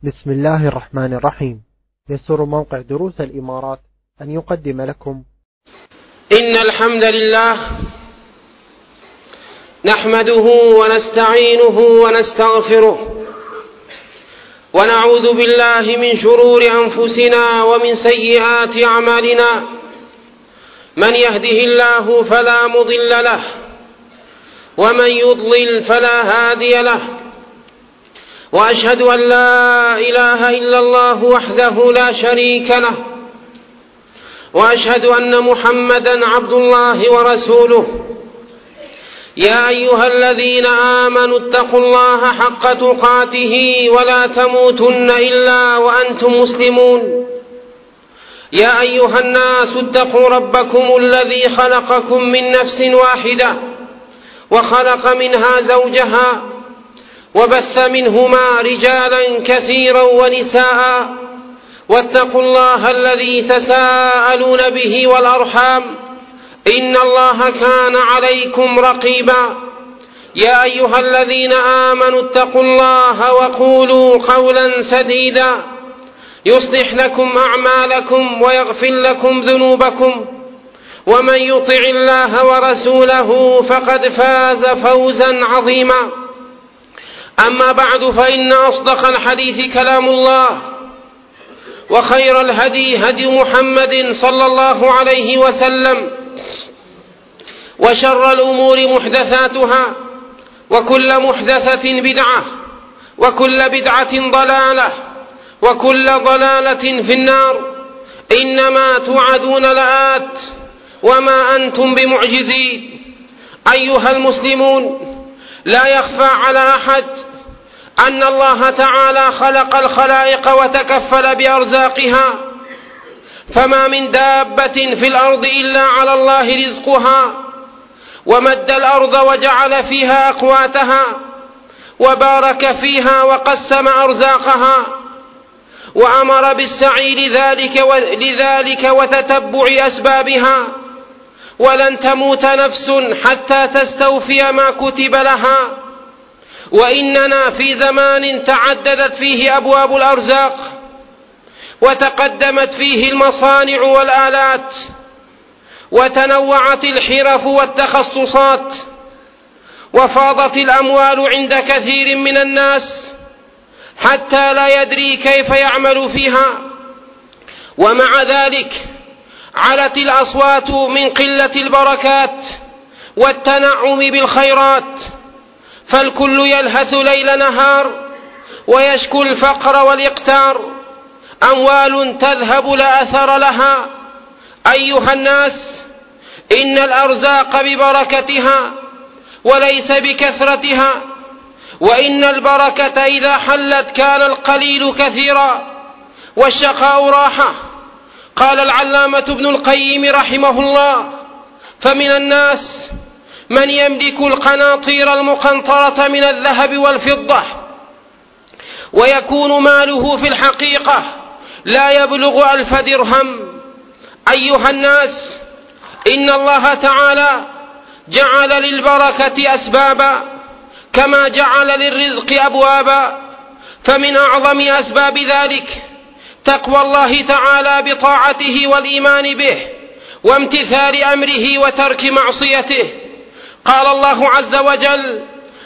بسم الله الرحمن الرحيم. يسر موقع دروس الإمارات أن يقدم لكم إن الحمد لله نحمده ونستعينه ونستغفره ونعوذ بالله من شرور أنفسنا ومن سيئات أعمالنا. من يهده الله فلا مضل له ومن يضلل فلا هادي له، وأشهد أن لا إله إلا الله وحده لا شريك له، وأشهد أن محمدا عبد الله ورسوله. يا أيها الذين آمنوا اتقوا الله حق تقاته ولا تموتن إلا وأنتم مسلمون. يا أيها الناس اتقوا ربكم الذي خلقكم من نفس واحدة وخلق منها زوجها وبث منهما رجالا كثيرا ونساء، واتقوا الله الذي تساءلون به والأرحام إن الله كان عليكم رقيبا. يا أيها الذين آمنوا اتقوا الله وقولوا قولا سديدا يصلح لكم أعمالكم ويغفر لكم ذنوبكم، ومن يطع الله ورسوله فقد فاز فوزا عظيما. أما بعد، فإن أصدق الحديث كلام الله، وخير الهدي هدي محمد صلى الله عليه وسلم، وشر الأمور محدثاتها، وكل محدثة بدعة، وكل بدعة ضلالة، وكل ضلالة في النار. إنما توعدون لآت وما أنتم بمعجزين. أيها المسلمون، لا يخفى على أحد أن الله تعالى خلق الخلائق وتكفل بأرزاقها، فما من دابة في الأرض إلا على الله رزقها، ومد الأرض وجعل فيها أقواتها وبارك فيها وقسم أرزاقها، وأمر بالسعي لذلك وتتبع أسبابها. ولن تموت نفس حتى تستوفي ما كتب لها. وإننا في زمان تعددت فيه أبواب الأرزاق، وتقدمت فيه المصانع والآلات، وتنوعت الحرف والتخصصات، وفاضت الأموال عند كثير من الناس حتى لا يدري كيف يعمل فيها. ومع ذلك علت الأصوات من قلة البركات والتنعم بالخيرات، فالكل يلهث ليل نهار ويشكو الفقر والإقتار. أموال تذهب لا أثر لها. أيها الناس، إن الأرزاق ببركتها وليس بكثرتها، وإن البركة إذا حلت كان القليل كثيرا والشقاء راحة. قال العلامة ابن القيم رحمه الله: فمن الناس من يملك القناطير المقنطرة من الذهب والفضة، ويكون ماله في الحقيقة لا يبلغ 1000 درهم. أيها الناس، إن الله تعالى جعل للبركة أسبابا كما جعل للرزق أبوابا، فمن أعظم أسباب ذلك تقوى الله تعالى بطاعته والإيمان به وامتثال أمره وترك معصيته. قال الله عز وجل: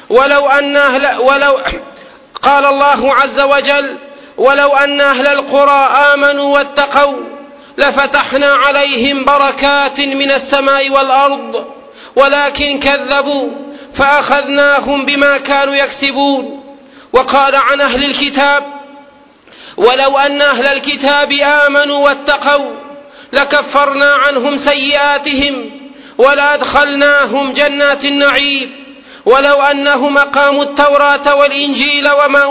ولو أن أهل القرى آمنوا واتقوا لفتحنا عليهم بركات من السماء والأرض ولكن كذبوا فأخذناهم بما كانوا يكسبون. وقال عن أهل الكتاب: ولو أن أهل الكتاب آمنوا واتقوا لكفرنا عنهم سيئاتهم ولأدخلناهم جنات النعيم. ولو أنهم أقاموا التوراة والإنجيل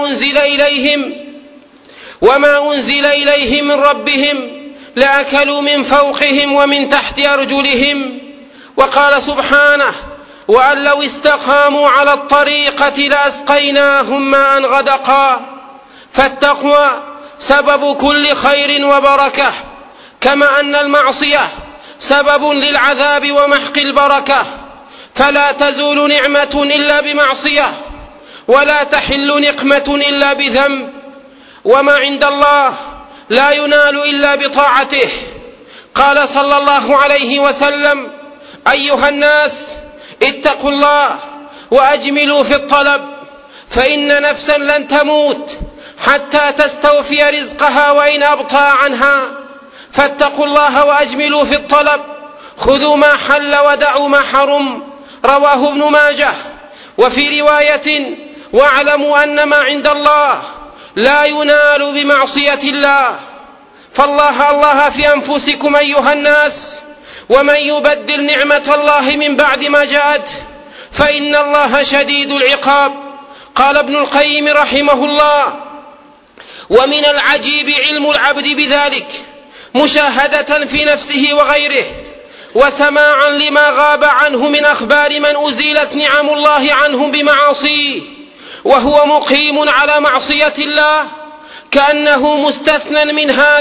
وما أنزل إليهم من ربهم لأكلوا من فوقهم ومن تحت أرجلهم. وقال سبحانه: وأن لو استقاموا على الطريقة لأسقيناهم ماء غدقا. فالتقوى سبب كل خير وبركة، كما أن المعصية سبب للعذاب ومحق البركة. فلا تزول نعمة إلا بمعصية، ولا تحل نقمة إلا بذنب. وما عند الله لا ينال إلا بطاعته. قال صلى الله عليه وسلم: أيها الناس اتقوا الله وأجملوا في الطلب، فإن نفسا لن تموت حتى تستوفي رزقها وإن أبطأ عنها، فاتقوا الله وأجملوا في الطلب، خذوا ما حل ودعوا ما حرم. رواه ابن ماجه. وفي رواية: واعلموا أن ما عند الله لا ينال بمعصية الله. فالله الله في أنفسكم أيها الناس، ومن يبدل نعمة الله من بعد ما جاءته فإن الله شديد العقاب. قال ابن القيم رحمه الله: ومن العجيب علم العبد بذلك، مشاهدة في نفسه وغيره، وسماعا لما غاب عنه من أخبار من أزيلت نعم الله عنهم بمعاصيه وهو مقيم على معصية الله، كأنه مستثنى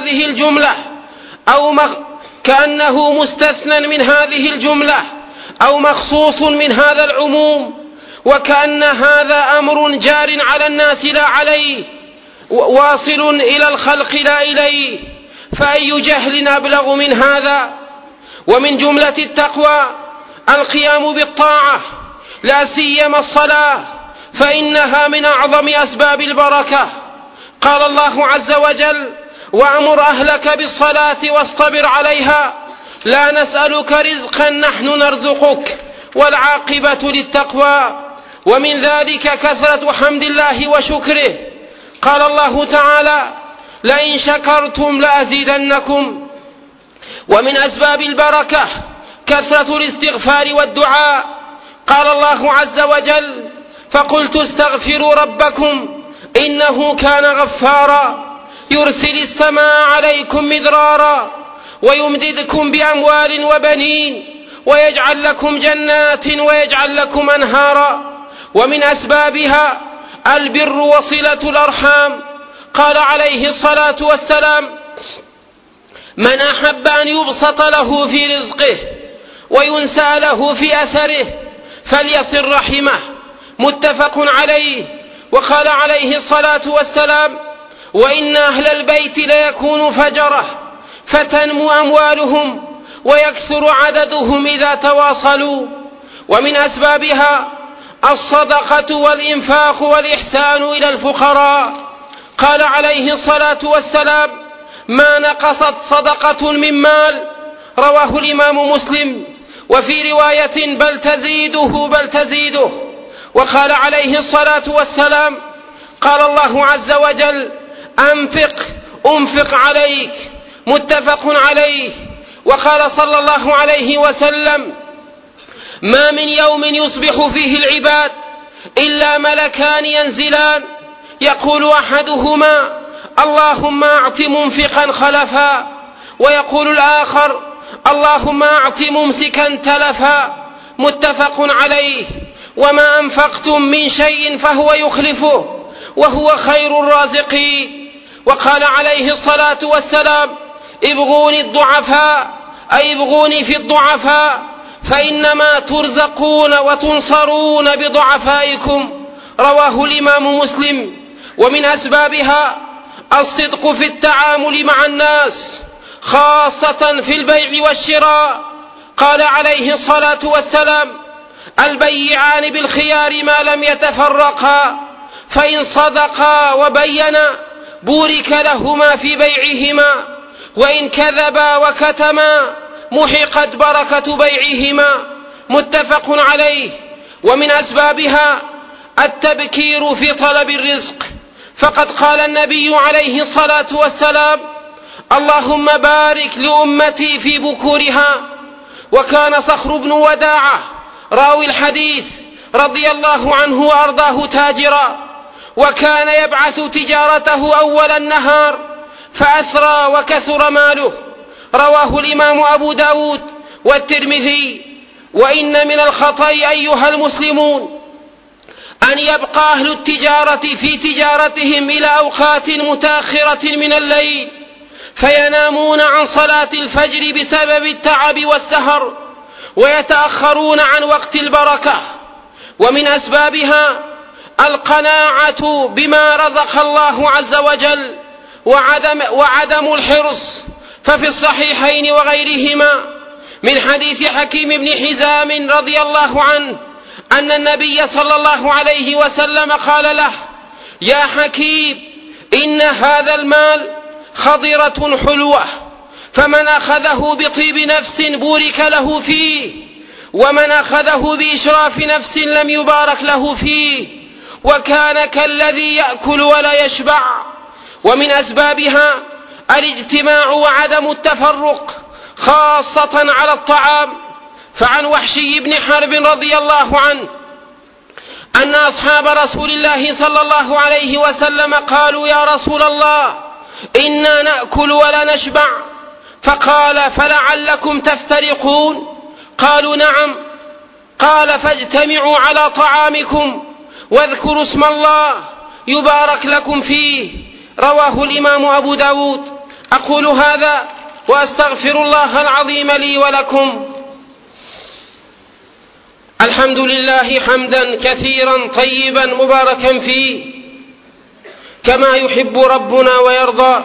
من هذه الجملة أو مخصوص من هذا العموم، وكأن هذا أمر جار على الناس لا عليه، واصل إلى الخلق لا إليه، فأي جهل أبلغ من هذا؟ ومن جملة التقوى القيام بالطاعة، لا سيما الصلاة، فإنها من أعظم أسباب البركة. قال الله عز وجل: وأمر أهلك بالصلاة واصطبر عليها لا نسألك رزقا نحن نرزقك والعاقبة للتقوى. ومن ذلك كثرة حمد الله وشكره. قال الله تعالى: لئن شكرتم لأزيدنكم. ومن أسباب البركة كثرة الاستغفار والدعاء. قال الله عز وجل: فقلت استغفروا ربكم إنه كان غفارا يرسل السماء عليكم مدرارا ويمددكم بأموال وبنين ويجعل لكم جنات ويجعل لكم أنهارا. ومن أسبابها البر وصلة الأرحام. قال عليه الصلاة والسلام: من أحب أن يبسط له في رزقه وينسى له في أثره فليصل رحمه. متفق عليه. وقال عليه الصلاة والسلام: وإن أهل البيت ليكون فجرة فتنمو أموالهم ويكثر عددهم إذا تواصلوا. ومن أسبابها الصدقة والإنفاق والإحسان إلى الفقراء. قال عليه الصلاة والسلام: ما نقصت صدقة من مال. رواه الإمام مسلم. وفي رواية: بل تزيده. وقال عليه الصلاة والسلام: قال الله عز وجل: أنفق عليك. متفق عليه. وقال صلى الله عليه وسلم: ما من يوم يصبح فيه العباد إلا ملكان ينزلان يقول أحدهما: اللهم أعط منفقا خلفا، ويقول الآخر: اللهم أعط ممسكا تلفا. متفق عليه. وما أنفقتم من شيء فهو يخلفه وهو خير الرازقين. وقال عليه الصلاة والسلام: ابغوني الضعفاء، أي ابغوني في الضعفاء، فإنما ترزقون وتنصرون بضعفائكم. رواه الإمام مسلم. ومن أسبابها الصدق في التعامل مع الناس، خاصة في البيع والشراء. قال عليه الصلاة والسلام: البيعان بالخيار ما لم يتفرقا، فإن صدقا وبينا بورك لهما في بيعهما، وإن كذبا وكتما محقت بركة بيعهما. متفق عليه. ومن أسبابها التبكير في طلب الرزق، فقد قال النبي عليه الصلاة والسلام: اللهم بارك لأمتي في بكورها. وكان صخر بن وداعة راوي الحديث رضي الله عنه وأرضاه تاجرا، وكان يبعث تجارته أول النهار فأثرى وكثر ماله. رواه الإمام أبو داود والترمذي. وإن من الخطأ أيها المسلمون أن يبقى أهل التجارة في تجارتهم إلى أوقات متأخرة من الليل، فينامون عن صلاة الفجر بسبب التعب والسهر، ويتأخرون عن وقت البركة. ومن أسبابها القناعة بما رزق الله عز وجل وعدم الحرص. ففي الصحيحين وغيرهما من حديث حكيم بن حزام رضي الله عنه أن النبي صلى الله عليه وسلم قال له: يا حكيم، إن هذا المال خضرة حلوة، فمن أخذه بطيب نفس بورك له فيه، ومن أخذه بإشراف نفس لم يبارك له فيه، وكان كالذي يأكل ولا يشبع. ومن أسبابها الاجتماع وعدم التفرق، خاصة على الطعام. فعن وحشي بن حرب رضي الله عنه أن أصحاب رسول الله صلى الله عليه وسلم قالوا: يا رسول الله، إنا نأكل ولا نشبع. فقال: فلعلكم تفترقون؟ قالوا: نعم. قال: فاجتمعوا على طعامكم واذكروا اسم الله يبارك لكم فيه. رواه الإمام أبو داود. أقول هذا وأستغفر الله العظيم لي ولكم. الحمد لله حمدا كثيرا طيبا مباركا فيه كما يحب ربنا ويرضى،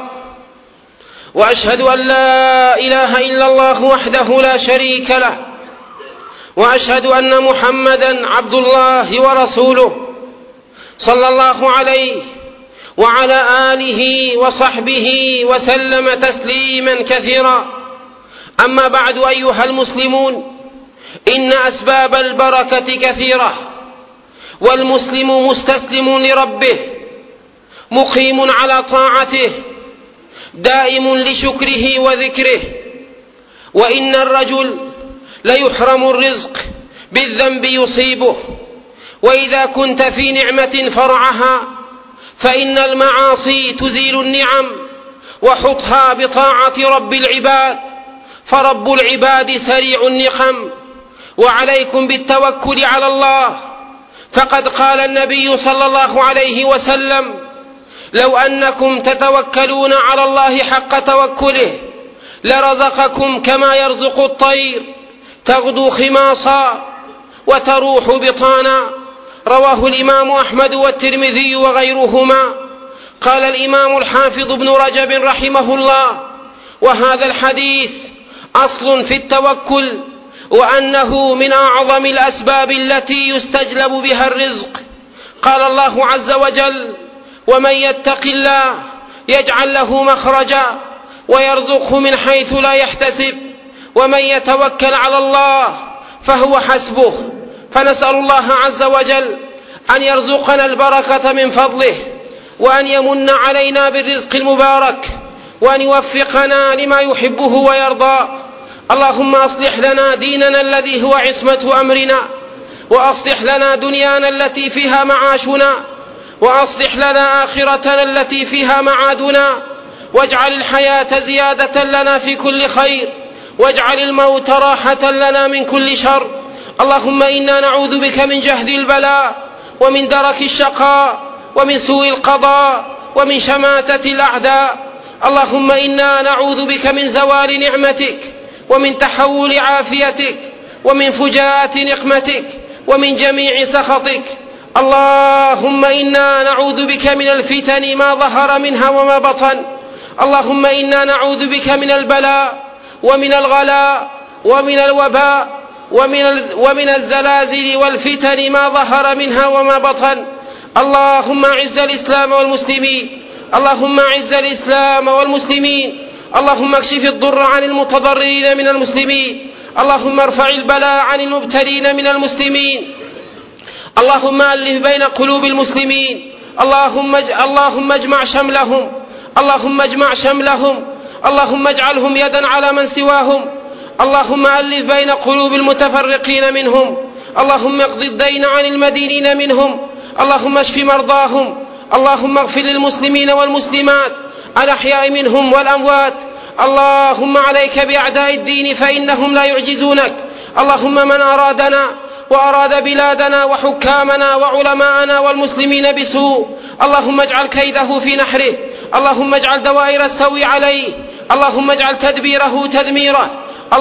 وأشهد أن لا إله إلا الله وحده لا شريك له، وأشهد أن محمدا عبد الله ورسوله صلى الله عليه وعلى آله وصحبه وسلم تسليما كثيرا. أما بعد، أيها المسلمون، إن أسباب البركة كثيرة، والمسلم مستسلم لربه، مقيم على طاعته، دائم لشكره وذكره. وإن الرجل ليحرم الرزق بالذنب يصيبه، وإذا كنت في نعمة فرعها، فإن المعاصي تزيل النعم، وحطها بطاعة رب العباد، فرب العباد سريع النقم. وعليكم بالتوكل على الله، فقد قال النبي صلى الله عليه وسلم: لو أنكم تتوكلون على الله حق توكله لرزقكم كما يرزق الطير، تغدو خماصا وتروح بطانا. رواه الإمام أحمد والترمذي وغيرهما. قال الإمام الحافظ ابن رجب رحمه الله: وهذا الحديث أصل في التوكل، وأنه من أعظم الأسباب التي يستجلب بها الرزق. قال الله عز وجل: ومن يتق الله يجعل له مخرجا ويرزقه من حيث لا يحتسب، ومن يتوكل على الله فهو حسبه. فنسأل الله عز وجل أن يرزقنا البركة من فضله، وأن يمن علينا بالرزق المبارك، وأن يوفقنا لما يحبه ويرضى. اللهم أصلح لنا ديننا الذي هو عصمة أمرنا، وأصلح لنا دنيانا التي فيها معاشنا، وأصلح لنا آخرتنا التي فيها معادنا، واجعل الحياة زيادة لنا في كل خير، واجعل الموت راحة لنا من كل شر. اللهم إنا نعوذ بك من جهد البلاء، ومن درك الشقاء، ومن سوء القضاء، ومن شماتة الأعداء. اللهم إنا نعوذ بك من زوال نعمتك، ومن تحول عافيتك، ومن فجاءة نقمتك، ومن جميع سخطك. اللهم إنا نعوذ بك من الفتن ما ظهر منها وما بطن. اللهم إنا نعوذ بك من البلاء، ومن الغلاء، ومن الوباء، ومن الزلازل والفتن ما ظهر منها وما بطن. اللهم أعز الإسلام والمسلمين، اللهم أعز الإسلام والمسلمين. اللهم اكشف الضر عن المتضررين من المسلمين. اللهم ارفع البلاء عن المبتلين من المسلمين. اللهم ألف بين قلوب المسلمين. اللهم اجمع شملهم، اللهم اجمع شملهم، اللهم اجعلهم يدا على من سواهم. اللهم ألف بين قلوب المتفرقين منهم. اللهم اقض الدين عن المدينين منهم. اللهم اشف مرضاهم. اللهم اغفر للمسلمين والمسلمات الأحياء منهم والأموات. اللهم عليك بأعداء الدين فإنهم لا يعجزونك. اللهم من أرادنا وأراد بلادنا وحكامنا وعلماءنا والمسلمين بسوء، اللهم اجعل كيده في نحره، اللهم اجعل دوائر السوء عليه، اللهم اجعل تدبيره تدميره.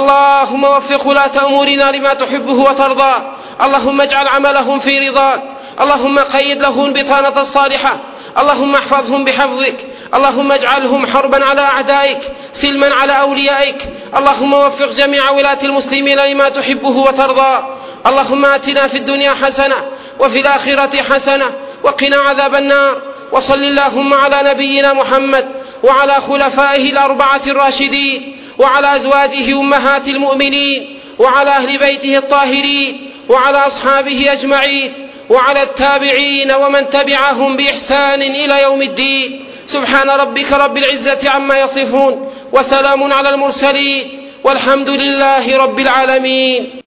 اللهم وفق ولاة أمورنا لما تحبه وترضى. اللهم اجعل عملهم في رضاك، اللهم قيد لهم البطانة الصالحة، اللهم احفظهم بحفظك، اللهم اجعلهم حربا على أعدائك سلما على أوليائك، اللهم وفق جميع ولاة المسلمين لما تحبه وترضى. اللهم آتنا في الدنيا حسنة وفي الآخرة حسنة وقنا عذاب النار. وصل اللهم على نبينا محمد وعلى خلفائه الأربعة الراشدين وعلى أزواجه أمهات المؤمنين وعلى أهل بيته الطاهرين وعلى أصحابه أجمعين وعلى التابعين ومن تبعهم بإحسان إلى يوم الدين. سبحان ربك رب العزة عما يصفون وسلام على المرسلين والحمد لله رب العالمين.